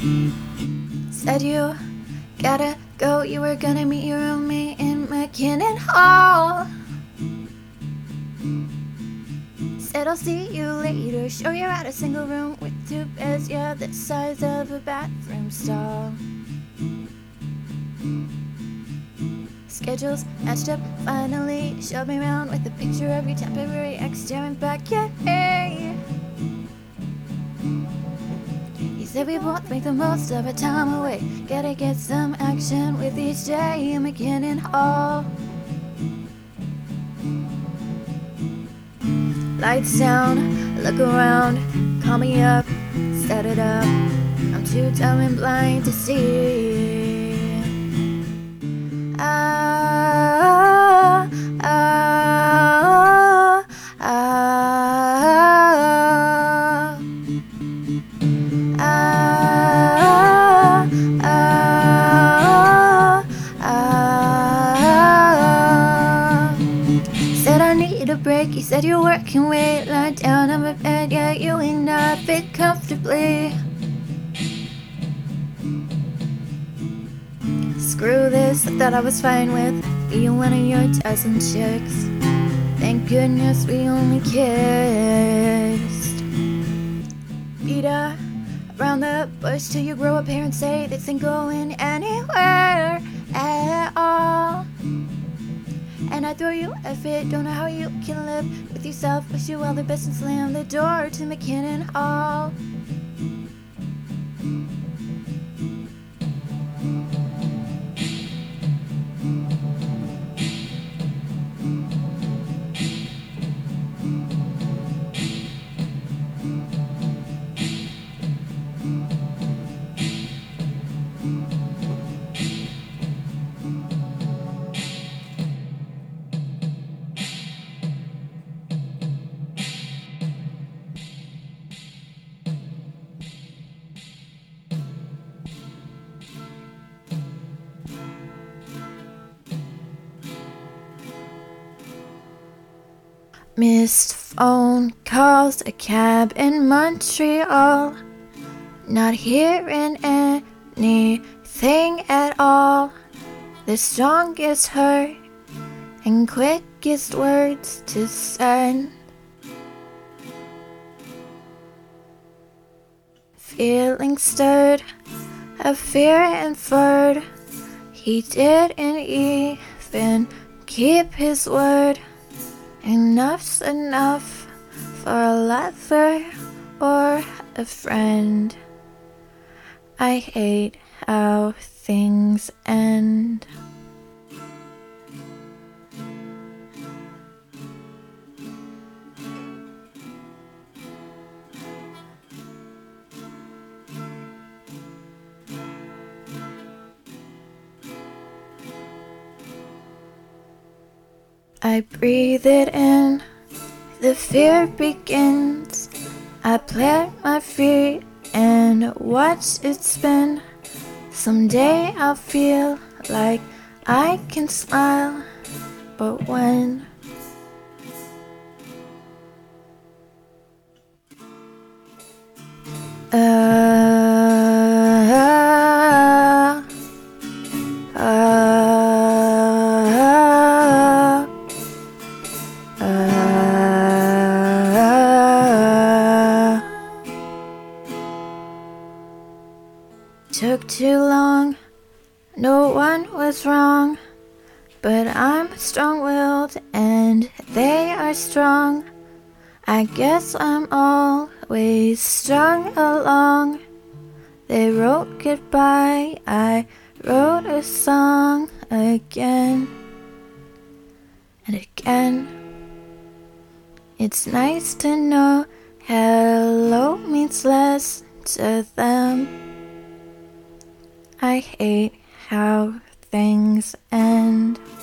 Said you gotta go, you were gonna meet your roommate in McKinnon Hall. Said I'll see you later, sure you're at a single room with 2 beds, yeah, the size of a bathroom stall. Schedules matched up, finally showed me around with a picture of your temporary ex staring back at me. He said we both make the most of our time away, gotta get some action with each day in McKinnon Hall. Lights down, look around, call me up, set it up, I'm too dumb and blind to see. Said I need a break, he said you're working way, lie down on my bed, yeah, you ain't not fit comfortably. Screw this, I thought I was fine with being one of your dozen chicks. Thank goodness we only kissed. Beat around the bush till you grow up here and say this ain't going anywhere at all. And I throw you a fit, don't know how you can live with yourself. Wish you all the best and slam the door to McKinnon Hall. Missed phone calls, a cab in Montreal. Not hearing anything at all. The strongest hurt and quickest words to send. Feeling stirred, a fear inferred. He didn't even keep his word. Enough's enough for a lover or a friend. I hate how things end. I breathe it in, the fear begins. I plant my feet and watch it spin. Someday I'll feel like I can smile, but when? Took too long, no one was wrong, but I'm strong-willed and they are strong. I guess I'm always strung along. They wrote goodbye, I wrote a song again and again. It's nice to know hello means less to them. I hate how things end.